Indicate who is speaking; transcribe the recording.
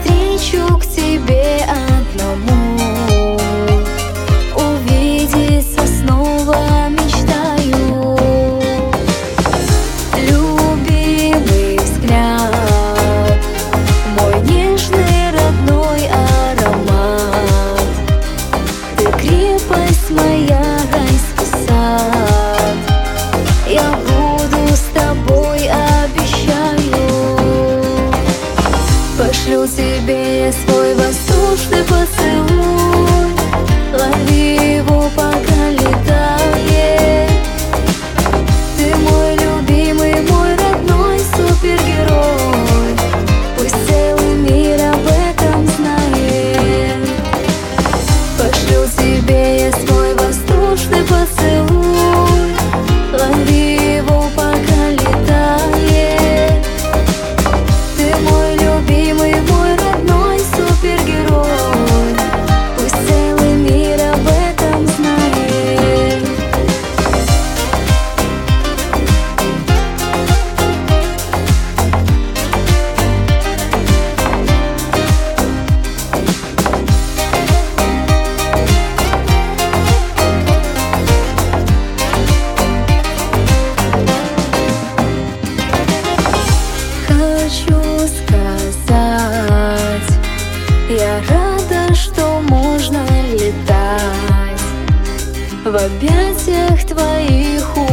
Speaker 1: навстречу к тебе одному. Увидеться снова мечтаю. Любимый взгляд, мой нежный родной аромат. Ты крепость моя, райский сад. Я буду с тобой, обещаю. Пошлю тебе свой воздушный поцелуй. Лови его, пока летает. Ты мой любимый, мой родной супергерой. Пусть целый мир об этом знает. Пошлю тебе свой воздушный поцелуй. Лови его, пока летает. Ты мой любимый, мой родной супергерой. Пусть целый мир об этом знает. Хочу сказать, я рада, что можно летать в объятиях твоих.